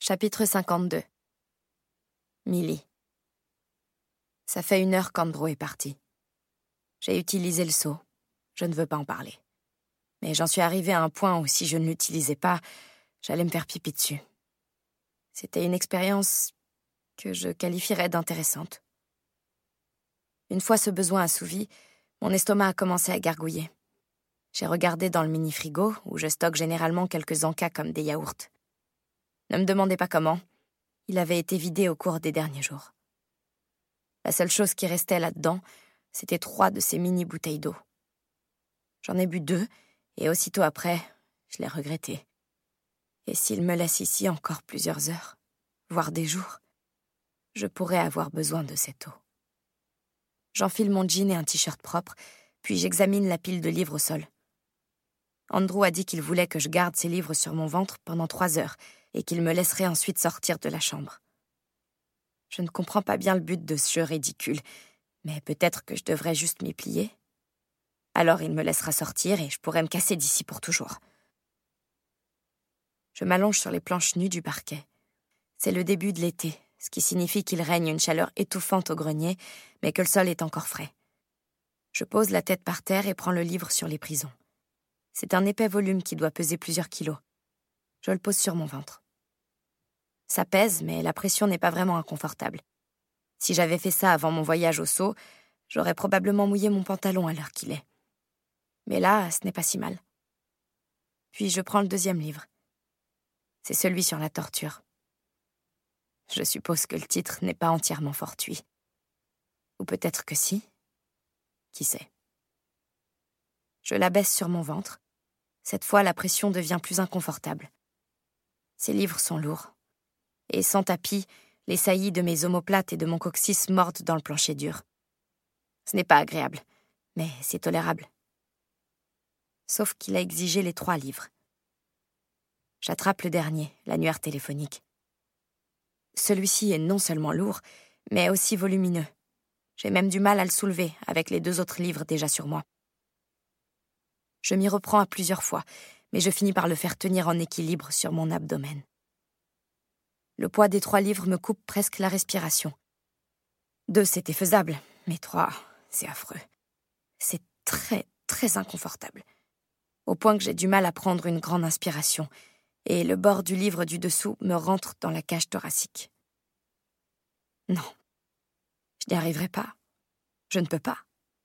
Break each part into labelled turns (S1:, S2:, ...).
S1: Chapitre 52. Millie. Ça fait 1 heure qu'Andrew est parti. J'ai utilisé le seau. Je ne veux pas en parler. Mais j'en suis arrivée à un point où si je ne l'utilisais pas, j'allais me faire pipi dessus. C'était une expérience que je qualifierais d'intéressante. Une fois ce besoin assouvi, mon estomac a commencé à gargouiller. J'ai regardé dans le mini-frigo, où je stocke généralement quelques encas comme des yaourts. Ne me demandez pas comment. Il avait été vidé au cours des derniers jours. La seule chose qui restait là-dedans, c'était 3 de ces mini-bouteilles d'eau. J'en ai bu 2, et aussitôt après, je l'ai regretté. Et s'il me laisse ici encore plusieurs heures, voire des jours, je pourrais avoir besoin de cette eau. J'enfile mon jean et un t-shirt propre, puis j'examine la pile de livres au sol. Andrew a dit qu'il voulait que je garde ces livres sur mon ventre pendant 3 heures et qu'il me laisserait ensuite sortir de la chambre. Je ne comprends pas bien le but de ce jeu ridicule, mais peut-être que je devrais juste m'y plier. Alors il me laissera sortir et je pourrai me casser d'ici pour toujours. Je m'allonge sur les planches nues du parquet. C'est le début de l'été, ce qui signifie qu'il règne une chaleur étouffante au grenier, mais que le sol est encore frais. Je pose la tête par terre et prends le livre sur les prisons. C'est un épais volume qui doit peser plusieurs kilos. Je le pose sur mon ventre. Ça pèse, mais la pression n'est pas vraiment inconfortable. Si j'avais fait ça avant mon voyage au Sceau, j'aurais probablement mouillé mon pantalon à l'heure qu'il est. Mais là, ce n'est pas si mal. Puis je prends le 2e livre. C'est celui sur la torture. Je suppose que le titre n'est pas entièrement fortuit. Ou peut-être que si. Qui sait? Je l'abaisse sur mon ventre. Cette fois, la pression devient plus inconfortable. Ces livres sont lourds. Et sans tapis, les saillies de mes omoplates et de mon coccyx mordent dans le plancher dur. Ce n'est pas agréable, mais c'est tolérable. Sauf qu'il a exigé les 3 livres. J'attrape le dernier, l'annuaire téléphonique. Celui-ci est non seulement lourd, mais aussi volumineux. J'ai même du mal à le soulever avec les 2 autres livres déjà sur moi. Je m'y reprends à plusieurs fois, mais je finis par le faire tenir en équilibre sur mon abdomen. Le poids des 3 livres me coupe presque la respiration. 2, c'était faisable, mais 3, c'est affreux. C'est très, très inconfortable. Au point que j'ai du mal à prendre une grande inspiration, et le bord du livre du dessous me rentre dans la cage thoracique. Non, je n'y arriverai pas. Je ne peux pas.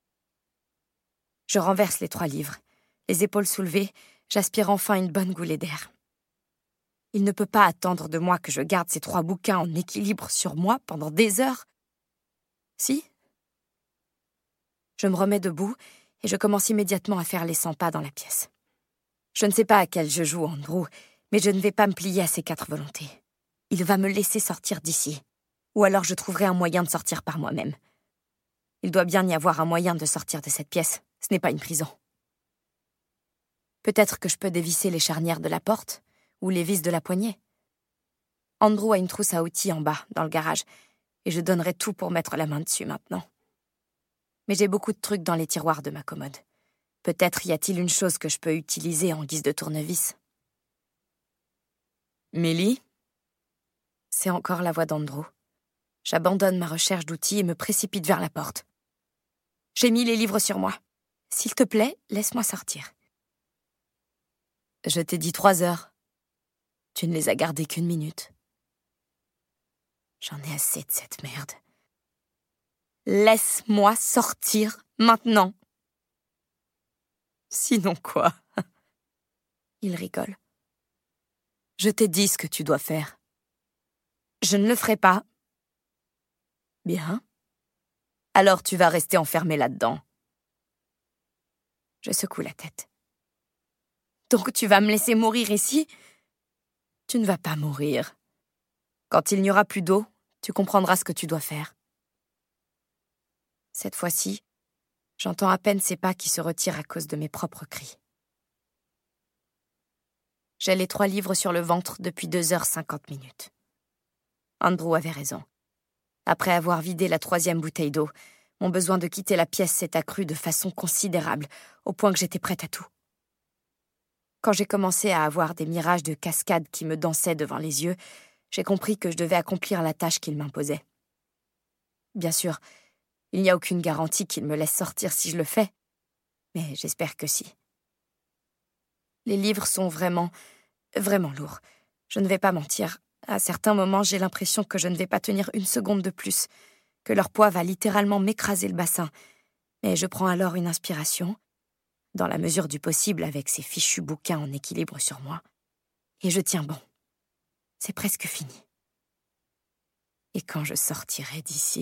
S1: Je renverse les 3 livres. Les épaules soulevées, j'aspire enfin une bonne goulée d'air. Il ne peut pas attendre de moi que je garde ces 3 bouquins en équilibre sur moi pendant des heures. Si? Je me remets debout et je commence immédiatement à faire les 100 pas dans la pièce. Je ne sais pas à quel jeu joue Andrew, mais je ne vais pas me plier à ses 4 volontés. Il va me laisser sortir d'ici, ou alors je trouverai un moyen de sortir par moi-même. Il doit bien y avoir un moyen de sortir de cette pièce, ce n'est pas une prison. Peut-être que je peux dévisser les charnières de la porte, ou les vis de la poignée. Andrew a une trousse à outils en bas, dans le garage, et je donnerais tout pour mettre la main dessus maintenant. Mais j'ai beaucoup de trucs dans les tiroirs de ma commode. Peut-être y a-t-il une chose que je peux utiliser en guise de tournevis. Millie? C'est encore la voix d'Andrew. J'abandonne ma recherche d'outils et me précipite vers la porte. J'ai mis les livres sur moi. S'il te plaît, laisse-moi sortir. Je t'ai dit 3 heures. Tu ne les as gardées qu'1 minute. J'en ai assez de cette merde. Laisse-moi sortir maintenant. Sinon quoi? Il rigole. Je t'ai dit ce que tu dois faire. Je ne le ferai pas. Bien. Alors tu vas rester enfermé là-dedans. Je secoue la tête. Donc tu vas me laisser mourir ici? Tu ne vas pas mourir. Quand il n'y aura plus d'eau, tu comprendras ce que tu dois faire. Cette fois-ci, j'entends à peine ses pas qui se retirent à cause de mes propres cris. J'ai les 3 livres sur le ventre depuis 2h50. Andrew avait raison. Après avoir vidé la 3e bouteille d'eau, mon besoin de quitter la pièce s'est accru de façon considérable, au point que j'étais prête à tout. Quand j'ai commencé à avoir des mirages de cascades qui me dansaient devant les yeux, j'ai compris que je devais accomplir la tâche qu'il m'imposait. Bien sûr, il n'y a aucune garantie qu'il me laisse sortir si je le fais, mais j'espère que si. Les livres sont vraiment, vraiment lourds. Je ne vais pas mentir. À certains moments, j'ai l'impression que je ne vais pas tenir une seconde de plus, que leur poids va littéralement m'écraser le bassin. Mais je prends alors une inspiration, dans la mesure du possible avec ces fichus bouquins en équilibre sur moi, et je tiens bon. C'est presque fini. Et quand je sortirai d'ici...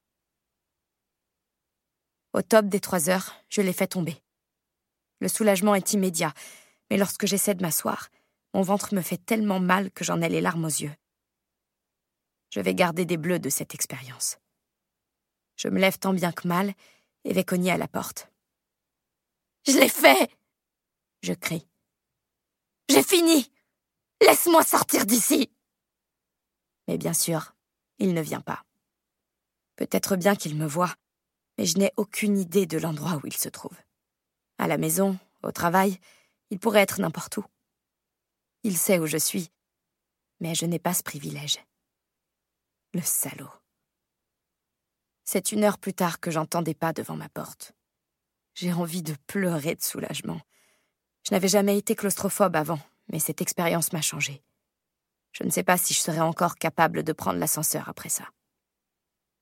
S1: Au top des 3 heures, je l'ai fait tomber. Le soulagement est immédiat, mais lorsque j'essaie de m'asseoir, mon ventre me fait tellement mal que j'en ai les larmes aux yeux. Je vais garder des bleus de cette expérience. Je me lève tant bien que mal et vais cogner à la porte. « Je l'ai fait !» je crie. « J'ai fini ! Laisse-moi sortir d'ici !» Mais bien sûr, il ne vient pas. Peut-être bien qu'il me voit, mais je n'ai aucune idée de l'endroit où il se trouve. À la maison, au travail, il pourrait être n'importe où. Il sait où je suis, mais je n'ai pas ce privilège. Le salaud. C'est 1 heure plus tard que j'entends des pas devant ma porte. J'ai envie de pleurer de soulagement. Je n'avais jamais été claustrophobe avant, mais cette expérience m'a changé. Je ne sais pas si je serais encore capable de prendre l'ascenseur après ça. Millie ?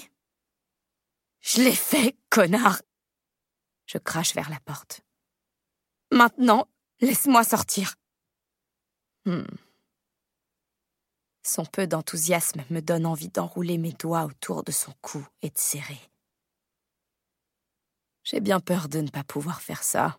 S1: Je l'ai fait, connard ! Je crache vers la porte. Maintenant, laisse-moi sortir. Son peu d'enthousiasme me donne envie d'enrouler mes doigts autour de son cou et de serrer. J'ai bien peur de ne pas pouvoir faire ça.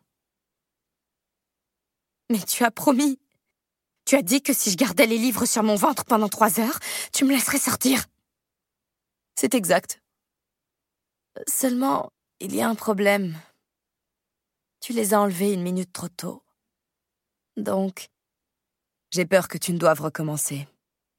S1: Mais tu as promis. Tu as dit que si je gardais les livres sur mon ventre pendant 3 heures, tu me laisserais sortir. C'est exact. Seulement, il y a un problème. Tu les as enlevés 1 minute trop tôt. Donc, j'ai peur que tu ne doives recommencer.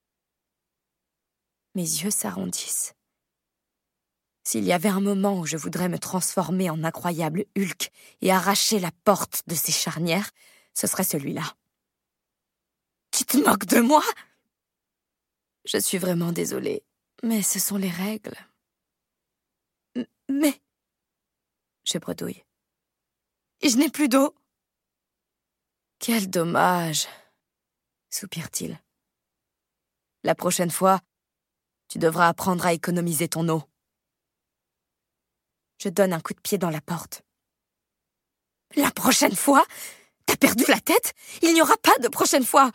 S1: Mes yeux s'arrondissent. S'il y avait un moment où je voudrais me transformer en incroyable Hulk et arracher la porte de ses charnières, ce serait celui-là. Tu te moques de moi ? Je suis vraiment désolée, mais ce sont les règles. Mais... Je bredouille. Je n'ai plus d'eau. Quel dommage, soupire-t-il. La prochaine fois, tu devras apprendre à économiser ton eau. Je donne un coup de pied dans la porte. La prochaine fois ? T'as perdu la tête ? Il n'y aura pas de prochaine fois.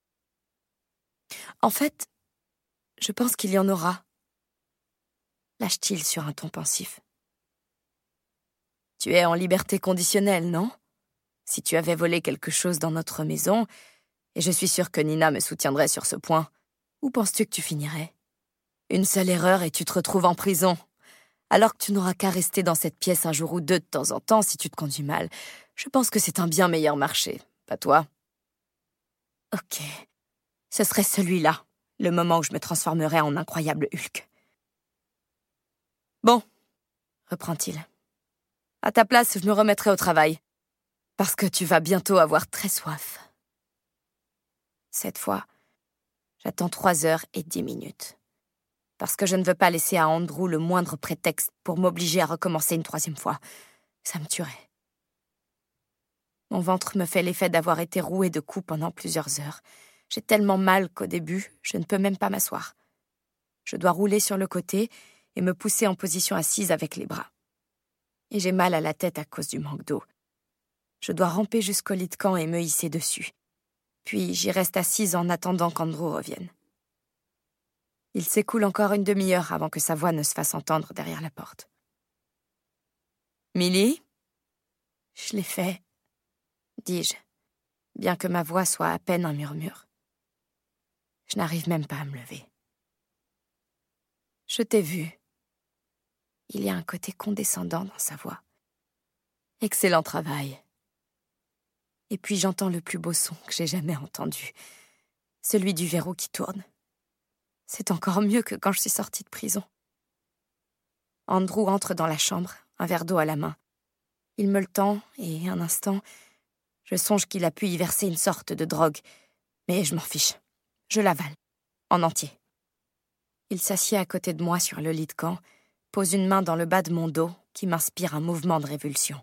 S1: En fait, je pense qu'il y en aura. Lâche-t-il sur un ton pensif. Tu es en liberté conditionnelle, non ? Si tu avais volé quelque chose dans notre maison, et je suis sûre que Nina me soutiendrait sur ce point, où penses-tu que tu finirais ? Une seule erreur et tu te retrouves en prison. Alors que tu n'auras qu'à rester dans cette pièce un jour ou deux de temps en temps si tu te conduis mal. Je pense que c'est un bien meilleur marché, pas toi ? Ok, ce serait celui-là, le moment où je me transformerais en incroyable Hulk. Bon, reprend-il. À ta place, je me remettrai au travail. Parce que tu vas bientôt avoir très soif. Cette fois, j'attends 3 heures et 10 minutes. Parce que je ne veux pas laisser à Andrew le moindre prétexte pour m'obliger à recommencer une 3e fois. Ça me tuerait. Mon ventre me fait l'effet d'avoir été roué de coups pendant plusieurs heures. J'ai tellement mal qu'au début, je ne peux même pas m'asseoir. Je dois rouler sur le côté et me pousser en position assise avec les bras. Et j'ai mal à la tête à cause du manque d'eau. Je dois ramper jusqu'au lit de camp et me hisser dessus. Puis j'y reste assise en attendant qu'Andrew revienne. Il s'écoule encore une demi-heure avant que sa voix ne se fasse entendre derrière la porte. « Millie ? Je l'ai fait, dis-je, bien que ma voix soit à peine un murmure. Je n'arrive même pas à me lever. Je t'ai vu. Il y a un côté condescendant dans sa voix. Excellent travail. Et puis j'entends le plus beau son que j'ai jamais entendu, celui du verrou qui tourne. C'est encore mieux que quand je suis sortie de prison. Andrew entre dans la chambre, un verre d'eau à la main. Il me le tend et, un instant, je songe qu'il a pu y verser une sorte de drogue, mais je m'en fiche. Je l'avale, en entier. Il s'assied à côté de moi sur le lit de camp, pose une main dans le bas de mon dos qui m'inspire un mouvement de révulsion.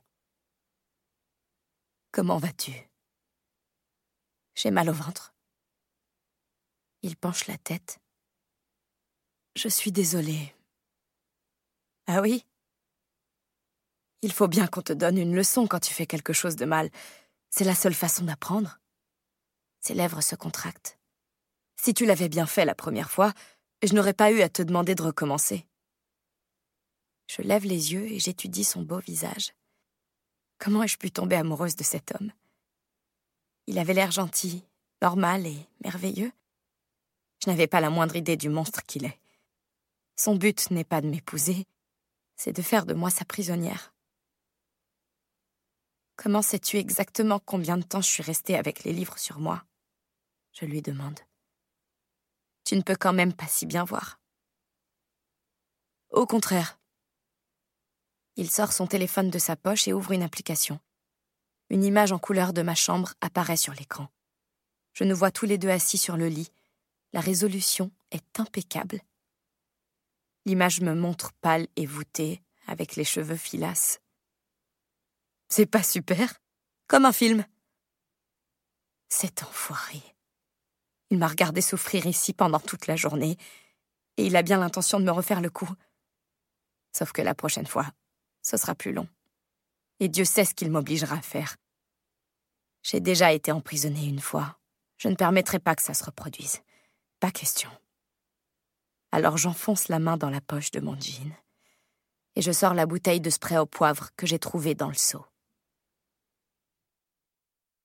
S1: « Comment vas-tu » ? J'ai mal au ventre. Il penche la tête. « Je suis désolée. »« Ah oui ? Il faut bien qu'on te donne une leçon quand tu fais quelque chose de mal. C'est la seule façon d'apprendre. » Ses lèvres se contractent. « Si tu l'avais bien fait la première fois, je n'aurais pas eu à te demander de recommencer. » Je lève les yeux et j'étudie son beau visage. Comment ai-je pu tomber amoureuse de cet homme ? Il avait l'air gentil, normal et merveilleux. Je n'avais pas la moindre idée du monstre qu'il est. Son but n'est pas de m'épouser, c'est de faire de moi sa prisonnière. « Comment sais-tu exactement combien de temps je suis restée avec les livres sur moi ?» Je lui demande. « Tu ne peux quand même pas si bien voir. » Au contraire. Il sort son téléphone de sa poche et ouvre une application. Une image en couleur de ma chambre apparaît sur l'écran. Je nous vois tous les deux assis sur le lit. La résolution est impeccable. L'image me montre pâle et voûtée, avec les cheveux filasses. C'est pas super ? Comme un film. Cet enfoiré. Il m'a regardé souffrir ici pendant toute la journée, et il a bien l'intention de me refaire le coup. Sauf que la prochaine fois, ce sera plus long. Et Dieu sait ce qu'il m'obligera à faire. J'ai déjà été emprisonnée une fois. Je ne permettrai pas que ça se reproduise. Pas question. Alors j'enfonce la main dans la poche de mon jean et je sors la bouteille de spray au poivre que j'ai trouvée dans le seau.